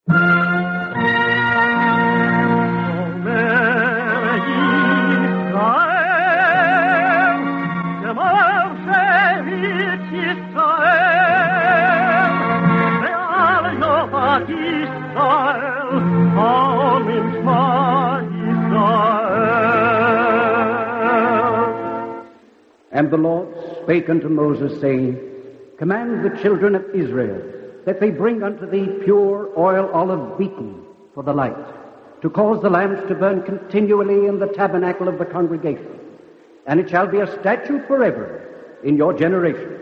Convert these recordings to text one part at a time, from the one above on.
And the Lord spake unto Moses, saying, Command the children of Israel that they bring unto thee pure oil olive beaten for the light, to cause the lamps to burn continually in the tabernacle of the congregation. And it shall be a statute forever in your generations.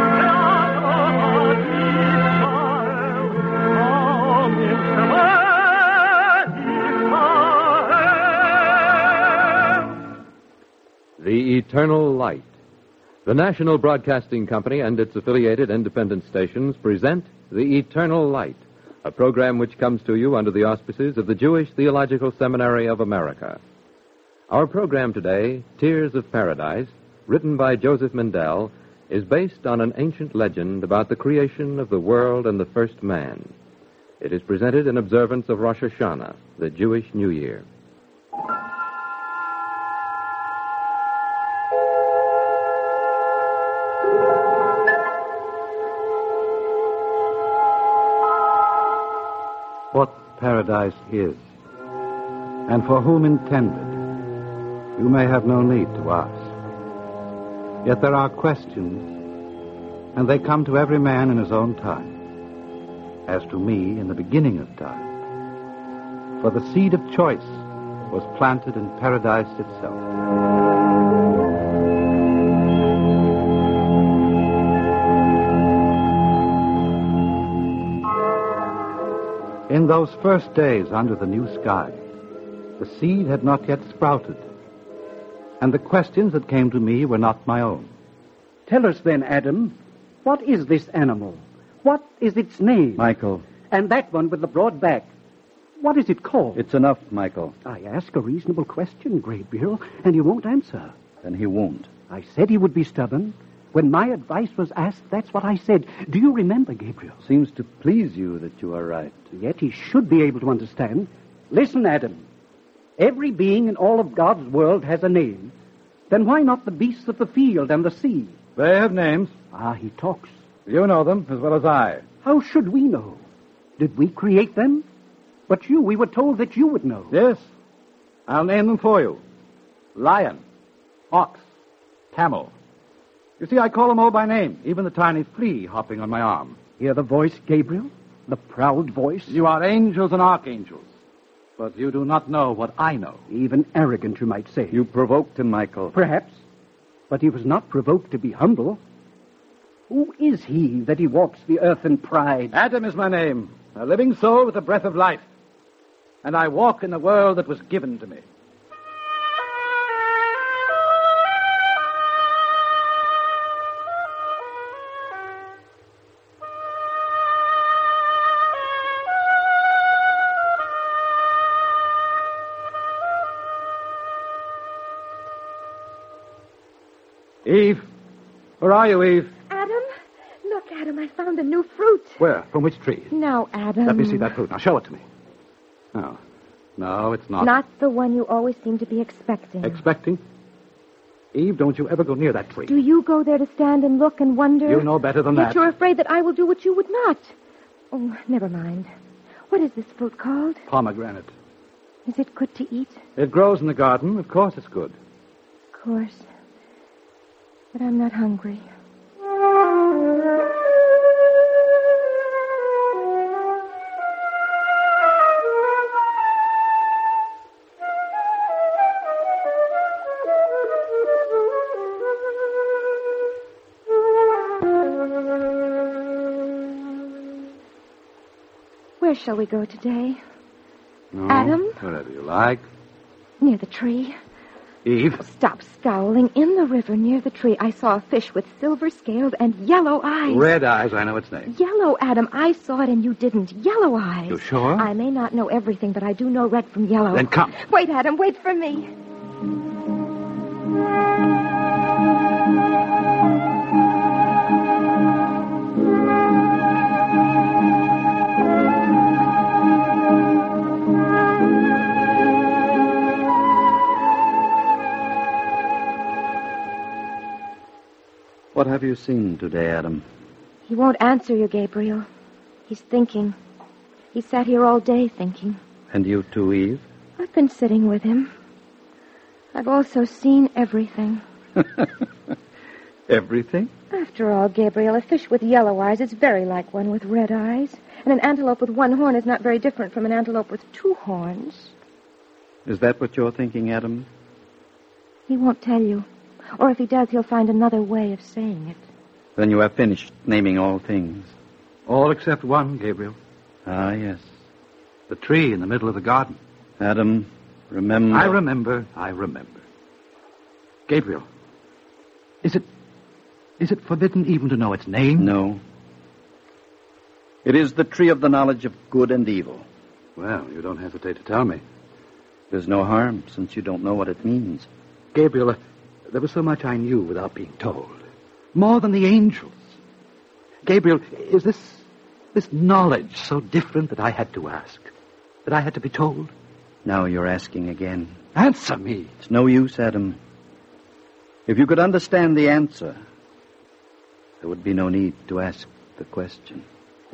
The Eternal Light. The National Broadcasting Company and its affiliated independent stations present The Eternal Light, a program which comes to you under the auspices of the Jewish Theological Seminary of America. Our program today, Tears of Paradise, written by Joseph Mindell, is based on an ancient legend about the creation of the world and the first man. It is presented in observance of Rosh Hashanah, the Jewish New Year. What paradise is, and for whom intended, you may have no need to ask. Yet there are questions, and they come to every man in his own time, as to me in the beginning of time. For the seed of choice was planted in paradise itself. In those first days under the new sky, the seed had not yet sprouted, and the questions that came to me were not my own. Tell us then, Adam, what is this animal? What is its name? Michael. And that one with the broad back, what is it called? It's enough, Michael. I ask a reasonable question, Gabriel, and you won't answer. Then he won't. I said he would be stubborn. When my advice was asked, that's what I said. Do you remember, Gabriel? Seems to please you that you are right. Yet he should be able to understand. Listen, Adam. Every being in all of God's world has a name. Then why not the beasts of the field and the sea? They have names. Ah, he talks. You know them as well as I. How should we know? Did we create them? But we were told that you would know. Yes. I'll name them for you. Lion, ox, camel. You see, I call them all by name, even the tiny flea hopping on my arm. Hear the voice, Gabriel? The proud voice? You are angels and archangels, but you do not know what I know. Even arrogant, you might say. You provoked him, Michael. Perhaps, but he was not provoked to be humble. Who is he that he walks the earth in pride? Adam is my name, a living soul with the breath of life, and I walk in the world that was given to me. Eve? Where are you, Eve? Adam? Look, Adam, I found a new fruit. Where? From which tree? No, Adam. Let me see that fruit. Now, show it to me. No. No, it's not. Not the one you always seem to be expecting. Expecting? Eve, don't you ever go near that tree. Do you go there to stand and look and wonder? You know better than Yet that. You're afraid that I will do what you would not. Oh, never mind. What is this fruit called? Pomegranate. Is it good to eat? It grows in the garden. Of course it's good. Of course. But I'm not hungry. Where shall we go today? No, Adam? Wherever you like. Near the tree. Eve? Stop scowling. In the river near the tree, I saw a fish with silver scales and yellow eyes. Red eyes, I know its name. Yellow, Adam. I saw it and you didn't. Yellow eyes. You sure? I may not know everything, but I do know red from yellow. Then come. Wait, Adam. Wait for me. have you seen today, Adam? He won't answer you, Gabriel. He's thinking. He sat here all day thinking. And you too, Eve? I've been sitting with him. I've also seen everything. Everything? After all, Gabriel, a fish with yellow eyes is very like one with red eyes. And an antelope with one horn is not very different from an antelope with two horns. Is that what you're thinking, Adam? He won't tell you. Or if he does, he'll find another way of saying it. Then you have finished naming all things. All except one, Gabriel. Ah, yes. The tree in the middle of the garden. Adam, remember... I remember. Gabriel, is it forbidden even to know its name? No. It is the tree of the knowledge of good and evil. Well, you don't hesitate to tell me. There's no harm, since you don't know what it means. Gabriel, there was so much I knew without being told. More than the angels. Gabriel, is this knowledge so different that I had to ask? That I had to be told? Now you're asking again. Answer me. It's no use, Adam. If you could understand the answer, there would be no need to ask the question.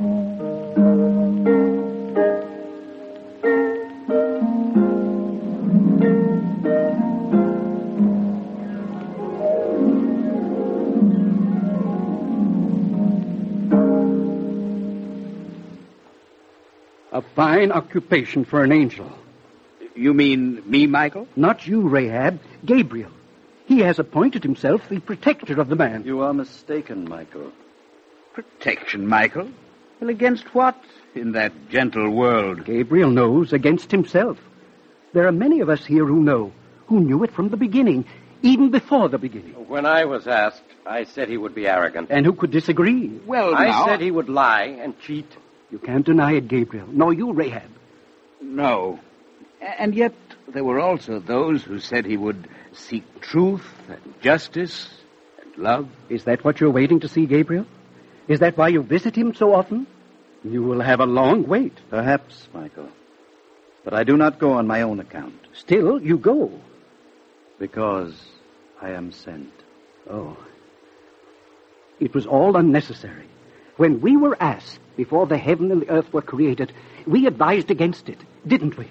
A fine occupation for an angel. You mean me, Michael? Not you, Rahab. Gabriel. He has appointed himself the protector of the man. You are mistaken, Michael. Protection, Michael? Well, against what in that gentle world? Gabriel knows against himself. There are many of us here who know, who knew it from the beginning, even before the beginning. When I was asked, I said he would be arrogant. And who could disagree? Well, I said he would lie and cheat. You can't deny it, Gabriel. Nor you, Rahab. No. And yet there were also those who said he would seek truth and justice and love. Is that what you're waiting to see, Gabriel? Is that why you visit him so often? You will have a long wait. Perhaps, Michael. But I do not go on my own account. Still, you go. Because I am sent. Oh. It was all unnecessary. When we were asked, before the heaven and the earth were created, we advised against it, didn't we?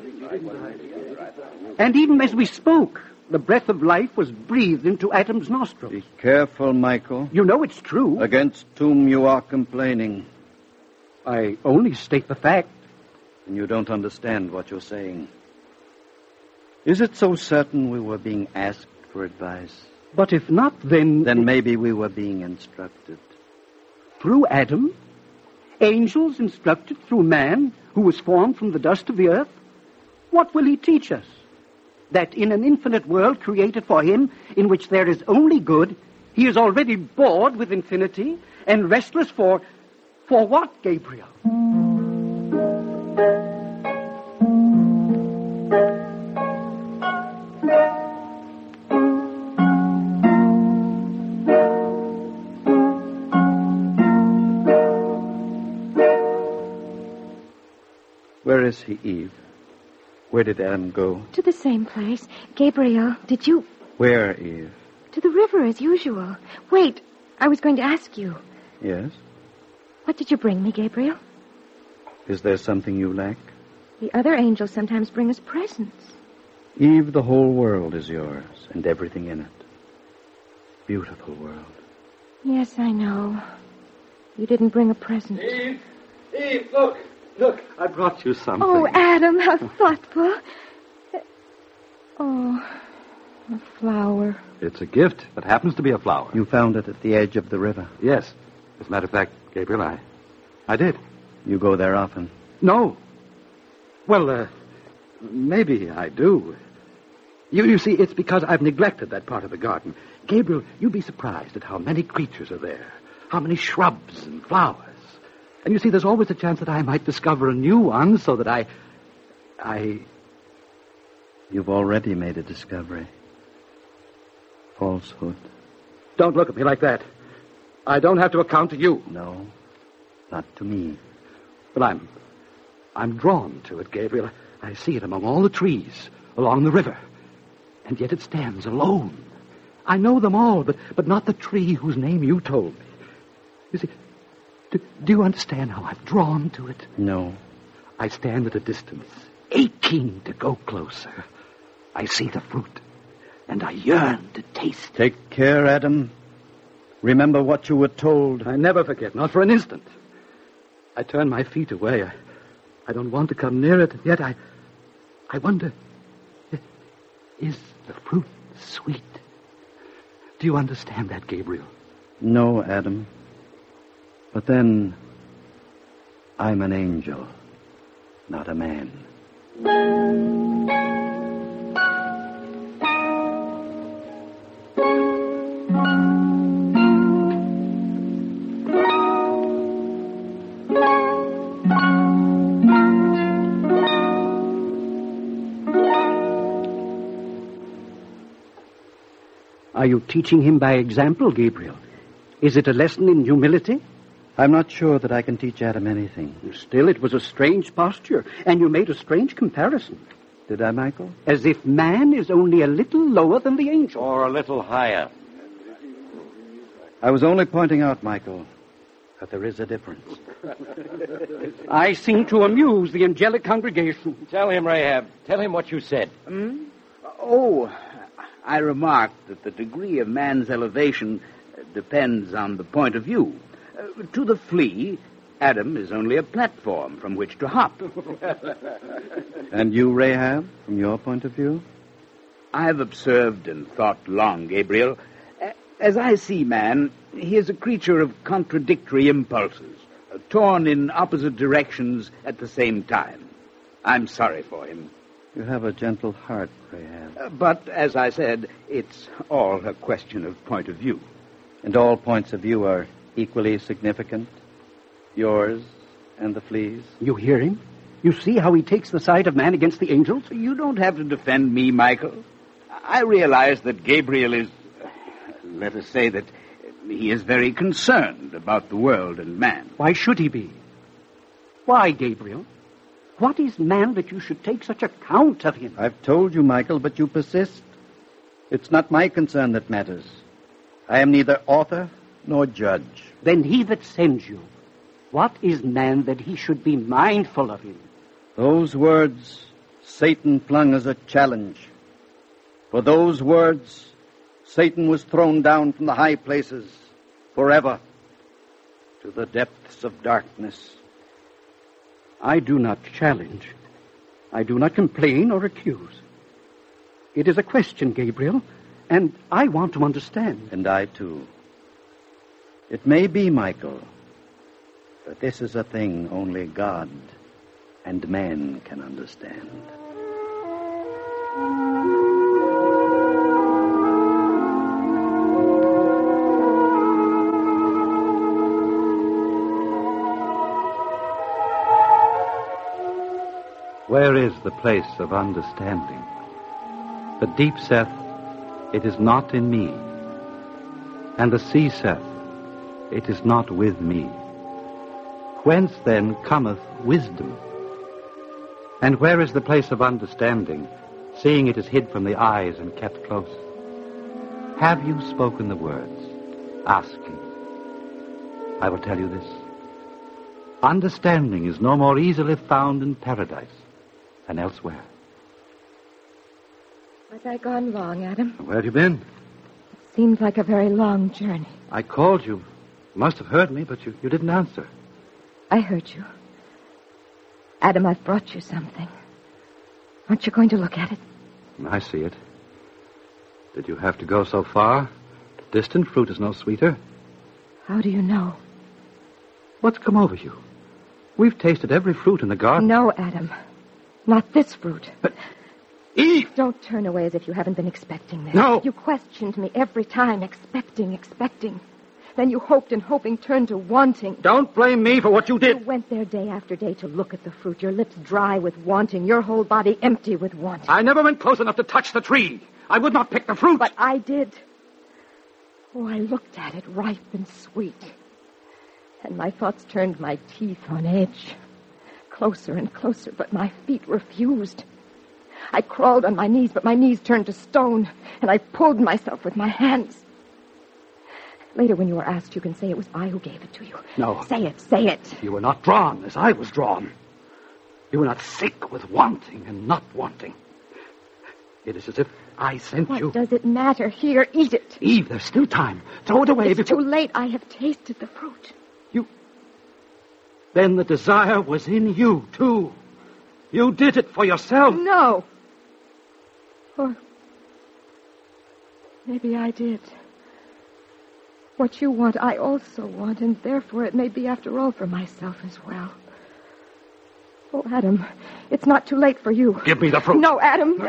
And even as we spoke, the breath of life was breathed into Adam's nostrils. Be careful, Michael. You know it's true. Against whom you are complaining. I only state the fact. And you don't understand what you're saying. Is it so certain we were being asked for advice? But if not, then... Then maybe we were being instructed. Through Adam? Angels instructed through man, who was formed from the dust of the earth? What will he teach us? That in an infinite world created for him, in which there is only good, he is already bored with infinity and restless for what, Gabriel? Where is he, Eve? Where did Adam go? To the same place. Gabriel, did you... Where, Eve? To the river, as usual. Wait, I was going to ask you. Yes? What did you bring me, Gabriel? Is there something you lack? The other angels sometimes bring us presents. Eve, the whole world is yours, and everything in it. Beautiful world. Yes, I know. You didn't bring a present. Eve, look, I brought you something. Oh, Adam, how thoughtful. Oh, a flower. It's a gift that happens to be a flower. You found it at the edge of the river. Yes. As a matter of fact, Gabriel, I did. You go there often? No. Well, maybe I do. You see, it's because I've neglected that part of the garden. Gabriel, you'd be surprised at how many creatures are there, how many shrubs and flowers. And you see, there's always a chance that I might discover a new one so that I... You've already made a discovery. Falsehood. Don't look at me like that. I don't have to account to you. No, not to me. But I'm drawn to it, Gabriel. I see it among all the trees along the river. And yet it stands alone, I know them all, but not the tree whose name you told me. You see, do you understand how I've drawn to it? No. I stand at a distance, aching to go closer. I see the fruit, and I yearn to taste it. Take care, Adam. Remember what you were told. I never forget, not for an instant. I turn my feet away. I don't want to come near it, and yet I wonder, is the fruit sweet? Do you understand that, Gabriel? No, Adam. But then, I'm an angel, not a man. Are you teaching him by example, Gabriel? Is it a lesson in humility? I'm not sure that I can teach Adam anything. Still, it was a strange posture, and you made a strange comparison. Did I, Michael? As if man is only a little lower than the angel. Or a little higher. I was only pointing out, Michael, that there is a difference. I seem to amuse the angelic congregation. Tell him, Rahab. Tell him what you said. Oh, I remarked that the degree of man's elevation depends on the point of view. To the flea, Adam is only a platform from which to hop. And you, Rahab, from your point of view? I've observed and thought long, Gabriel. As I see man, he is a creature of contradictory impulses, torn in opposite directions at the same time. I'm sorry for him. You have a gentle heart, Rahab. But, as I said, it's all a question of point of view. And all points of view are equally significant? Yours and the flea's? You hear him? You see how he takes the side of man against the angels? You don't have to defend me, Michael. I realize that Gabriel is, let us say that he is very concerned about the world and man. Why should he be? Why, Gabriel? What is man that you should take such account of him? I've told you, Michael, but you persist. It's not my concern that matters. I am neither author nor judge. Then he that sends you, what is man that he should be mindful of him? Those words Satan flung as a challenge. For those words, Satan was thrown down from the high places forever to the depths of darkness. I do not challenge. I do not complain or accuse. It is a question, Gabriel, and I want to understand. And I, too. It may be, Michael, that this is a thing only God and man can understand. Where is the place of understanding? The deep saith, it is not in me. And the sea saith, it is not with me. Whence then cometh wisdom? And where is the place of understanding, seeing it is hid from the eyes and kept close? Have you spoken the words, asking? I will tell you this. Understanding is no more easily found in paradise than elsewhere. Was I gone long, Adam? Where have you been? Seems like a very long journey. I called you. You must have heard me, but you didn't answer. I heard you. Adam, I've brought you something. Aren't you going to look at it? I see it. Did you have to go so far? Distant fruit is no sweeter. How do you know? What's come over you? We've tasted every fruit in the garden. No, Adam. Not this fruit. But, Eve! Don't turn away as if you haven't been expecting this. No! You questioned me every time, expecting. Then you hoped and hoping turned to wanting. Don't blame me for what you did. You went there day after day to look at the fruit, your lips dry with wanting, your whole body empty with wanting. I never went close enough to touch the tree. I would not pick the fruit. But I did. Oh, I looked at it, ripe and sweet. And my thoughts turned my teeth on edge. Closer and closer, but my feet refused. I crawled on my knees, but my knees turned to stone, and I pulled myself with my hands. Later, when you are asked, you can say it was I who gave it to you. No. Say it, say it. You were not drawn as I was drawn. You were not sick with wanting and not wanting. It is as if I sent you. What does it matter? Here, eat it. Eve, there's still time. Throw it away It's before... too late. I have tasted the fruit. Then the desire was in you, too. You did it for yourself. No. Or maybe I did. What you want, I also want, and therefore it may be, after all, for myself as well. Oh, Adam, it's not too late for you. Give me the fruit. No, Adam.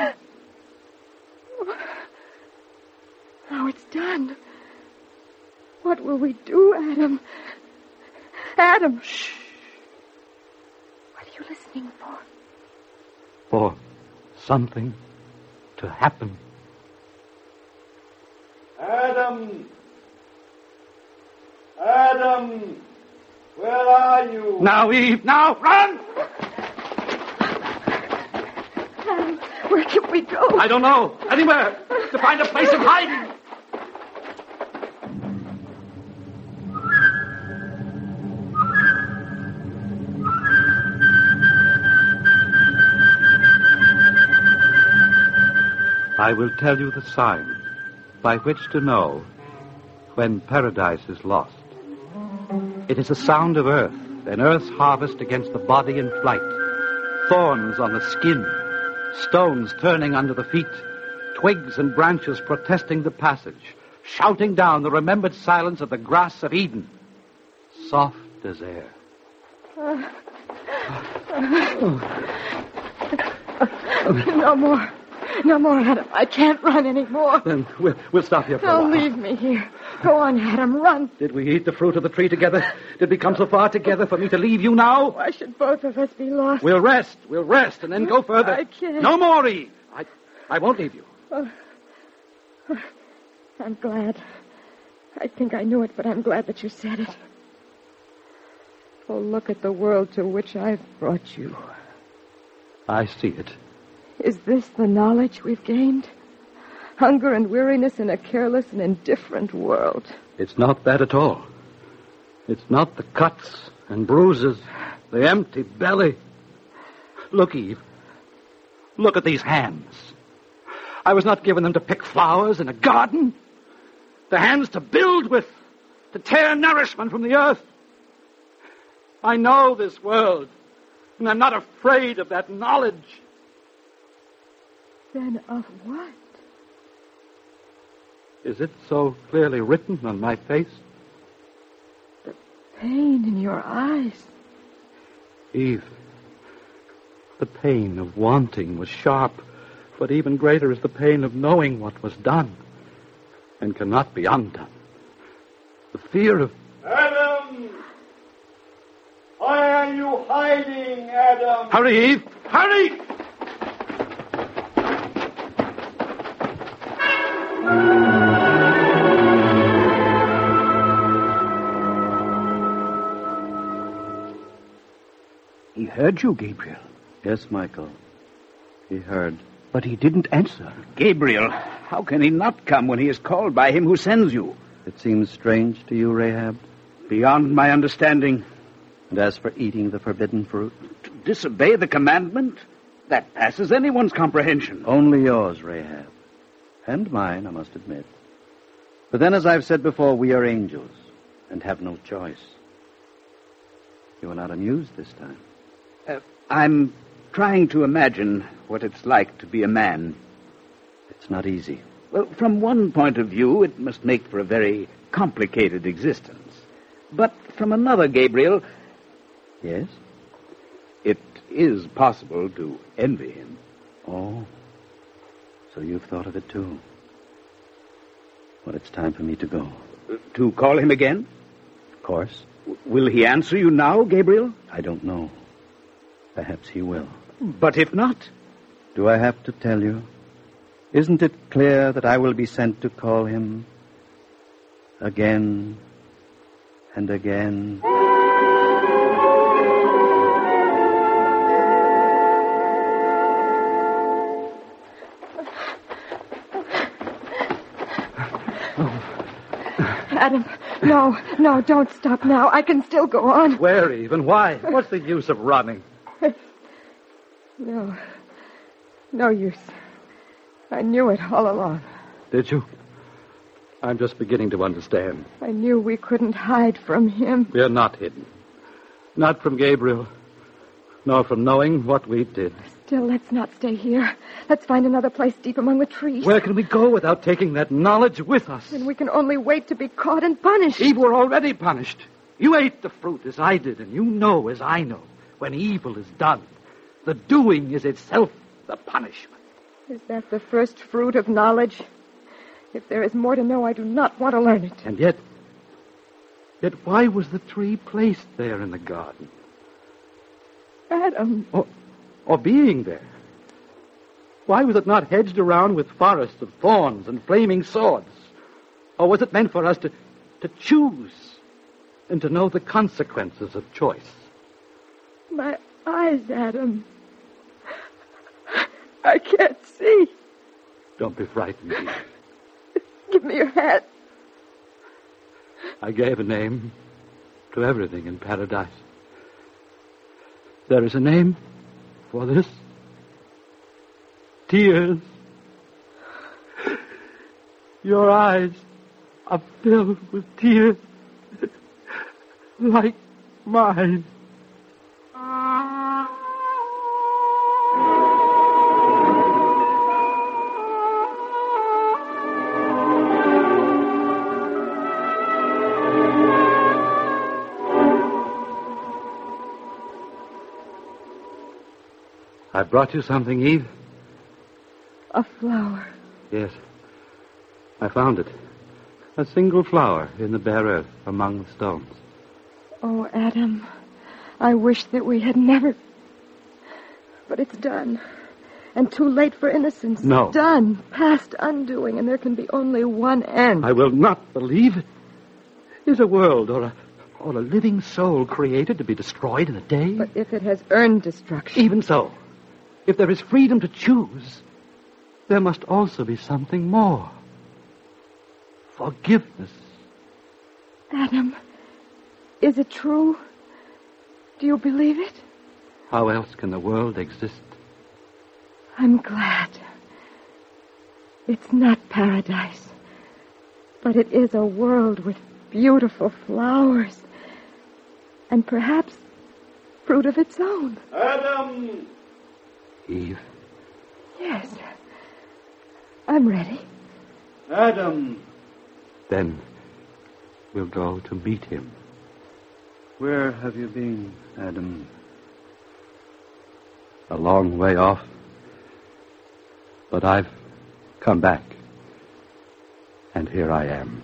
Now it's done. What will we do, Adam? Adam. Shh. What are you listening for? For something to happen. Adam! Adam! Where are you? Now, Eve, now, run! Adam, where can we go? I don't know. Anywhere. To find a place of hiding. I will tell you the sign by which to know when paradise is lost. It is the sound of earth, and earth's harvest against the body in flight. Thorns on the skin, stones turning under the feet, twigs and branches protesting the passage, shouting down the remembered silence of the grass of Eden, soft as air. No more. No more, Adam. I can't run anymore. Then we'll stop here for a Don't while. leave me here. Go on, Adam. Run. Did we eat the fruit of the tree together? Did we come so far together for me to leave you now? Why should both of us be lost? We'll rest, and then go further. I can't. No more, Eve. I won't leave you. I'm glad. I think I knew it, but I'm glad that you said it. Oh, look at the world to which I've brought you. I see it. Is this the knowledge we've gained? Hunger and weariness in a careless and indifferent world. It's not that at all. It's not the cuts and bruises, the empty belly. Look, Eve. Look at these hands. I was not given them to pick flowers in a garden. The hands to build with, to tear nourishment from the earth. I know this world, and I'm not afraid of that knowledge. Then of what? Is it so clearly written on my face? The pain in your eyes. Eve, the pain of wanting was sharp, but even greater is the pain of knowing what was done and cannot be undone. The fear of... Adam! Why are you hiding, Adam? Hurry, Eve! Hurry! He heard you, Gabriel. Yes, Michael. He heard. But he didn't answer. Gabriel, how can he not come when he is called by him who sends you? It seems strange to you, Rahab? Beyond my understanding. And as for eating the forbidden fruit? To disobey the commandment? That passes anyone's comprehension. Only yours, Rahab. And mine, I must admit. But then, as I've said before, we are angels and have no choice. You are not amused this time. I'm trying to imagine what it's like to be a man. It's not easy. Well, from one point of view, it must make for a very complicated existence. But from another, Gabriel... Yes? It is possible to envy him. Oh. So you've thought of it, too. Well, it's time for me to go. To call him again? Of course. Will he answer you now, Gabriel? I don't know. Perhaps he will. But if not? Do I have to tell you? Isn't it clear that I will be sent to call him again and again? Adam, no, don't stop now. I can still go on. Where, Eve, and why? What's the use of running? No use. I knew it all along. Did you? I'm just beginning to understand. I knew we couldn't hide from him. We're not hidden. Not from Gabriel, nor from knowing what we did. Still, let's not stay here. Let's find another place deep among the trees. Where can we go without taking that knowledge with us? And we can only wait to be caught and punished. Eve, we're already punished. You ate the fruit as I did, and you know as I know. When evil is done, the doing is itself the punishment. Is that the first fruit of knowledge? If there is more to know, I do not want to learn it. And yet why was the tree placed there in the garden? Adam. Or being there? Why was it not hedged around with forests of thorns and flaming swords? Or was it meant for us to choose and to know the consequences of choice? My eyes, Adam. I can't see. Don't be frightened, Eve. Give me your hat. I gave a name to everything in paradise. There is a name for this. Tears. Your eyes are filled with tears like mine. I brought you something, Eve. A flower. Yes. I found it. A single flower in the bare earth among the stones. Oh, Adam, I wish that we had never... But it's done. And too late for innocence. No. Done. Past undoing, and there can be only one end. I will not believe it. Is a world or a living soul created to be destroyed in a day? But if it has earned destruction... Even so. If there is freedom to choose, there must also be something more. Forgiveness. Adam, is it true? Do you believe it? How else can the world exist? I'm glad. It's not paradise, but it is a world with beautiful flowers and perhaps fruit of its own. Adam! Eve? Yes. I'm ready. Adam! Then we'll go to meet him. Where have you been, Adam? A long way off. But I've come back. And here I am.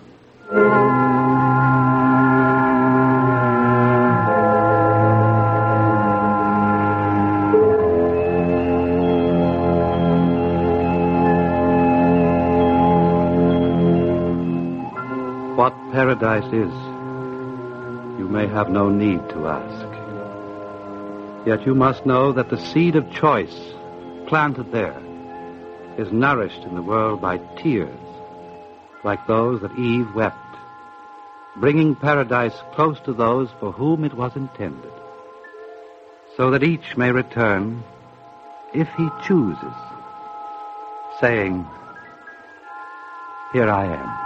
What paradise is, you may have no need to ask. Yet you must know that the seed of choice planted there is nourished in the world by tears like those that Eve wept, bringing paradise close to those for whom it was intended, so that each may return, if he chooses, saying, "Here I am."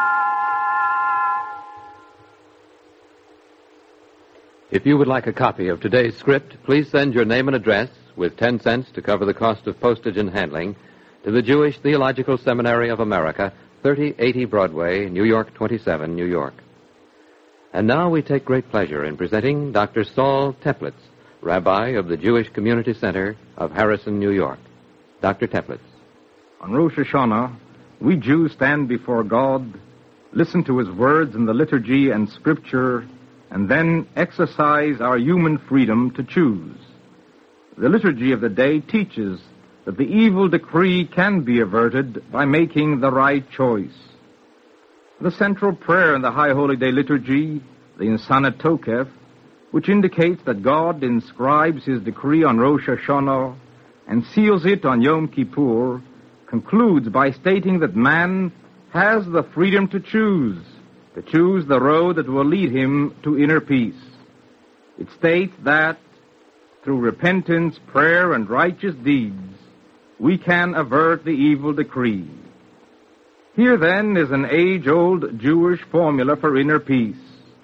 If you would like a copy of today's script, please send your name and address, with 10 cents to cover the cost of postage and handling, to the Jewish Theological Seminary of America, 3080 Broadway, New York 27, New York. And now we take great pleasure in presenting Dr. Saul Teplitz, Rabbi of the Jewish Community Center of Harrison, New York. Dr. Teplitz. On Rosh Hashanah, we Jews stand before God, listen to his words in the liturgy and scripture, and then exercise our human freedom to choose. The liturgy of the day teaches that the evil decree can be averted by making the right choice. The central prayer in the High Holy Day liturgy, the Insanat Tokef, which indicates that God inscribes his decree on Rosh Hashanah and seals it on Yom Kippur, concludes by stating that man has the freedom to choose, to choose the road that will lead him to inner peace. It states that through repentance, prayer, and righteous deeds, we can avert the evil decree. Here, then, is an age-old Jewish formula for inner peace.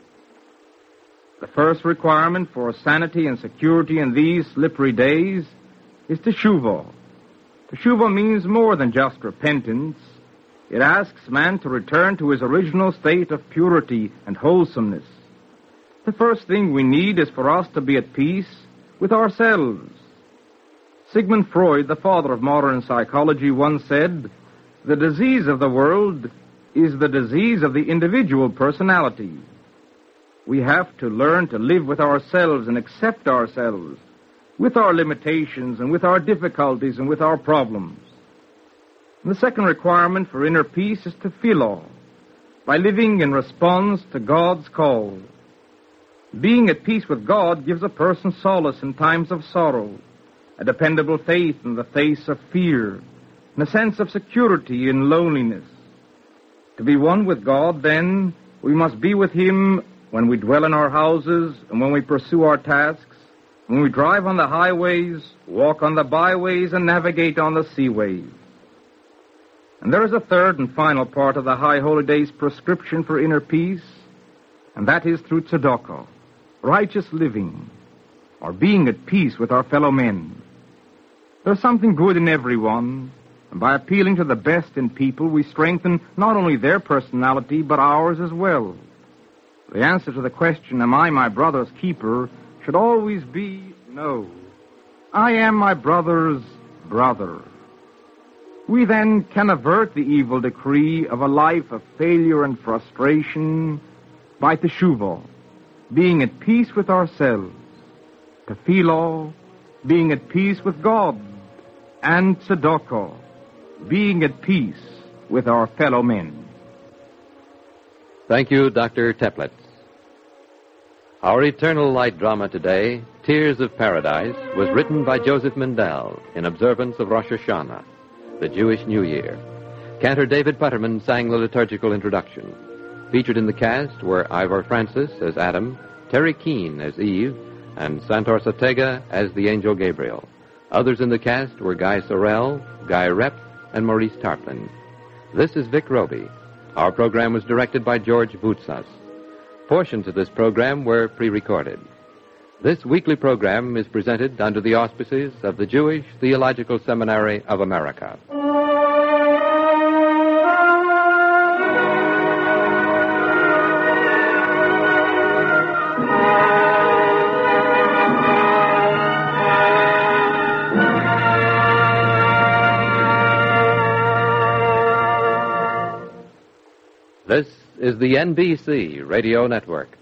The first requirement for sanity and security in these slippery days is teshuvah. Teshuvah means more than just repentance. It asks man to return to his original state of purity and wholesomeness. The first thing we need is for us to be at peace with ourselves. Sigmund Freud, the father of modern psychology, once said, "The disease of the world is the disease of the individual personality." We have to learn to live with ourselves and accept ourselves, with our limitations and with our difficulties and with our problems. And the second requirement for inner peace is tefillah, by living in response to God's call. Being at peace with God gives a person solace in times of sorrow, a dependable faith in the face of fear, and a sense of security in loneliness. To be one with God, then, we must be with Him when we dwell in our houses and when we pursue our tasks, when we drive on the highways, walk on the byways, and navigate on the seaways. And there is a third and final part of the High Holy Days prescription for inner peace, and that is through tzedakah, righteous living, or being at peace with our fellow men. There's something good in everyone, and by appealing to the best in people, we strengthen not only their personality, but ours as well. The answer to the question, am I my brother's keeper, should always be no. I am my brother's brother. We then can avert the evil decree of a life of failure and frustration by teshuvah, being at peace with ourselves, tefillah, being at peace with God, and tzedakah, being at peace with our fellow men. Thank you, Dr. Teplitz. Our Eternal Light drama today, Tears of Paradise, was written by Joseph Mindell in observance of Rosh Hashanah, the Jewish New Year. Cantor David Putterman sang the liturgical introduction. Featured in the cast were Ivor Francis as Adam, Terry Keane as Eve, and Santor Satega as the Angel Gabriel. Others in the cast were Guy Sorrell, Guy Rep, and Maurice Tarplin. This is Vic Roby. Our program was directed by George Boutsas. Portions of this program were pre-recorded. This weekly program is presented under the auspices of the Jewish Theological Seminary of America. This is the NBC Radio Network.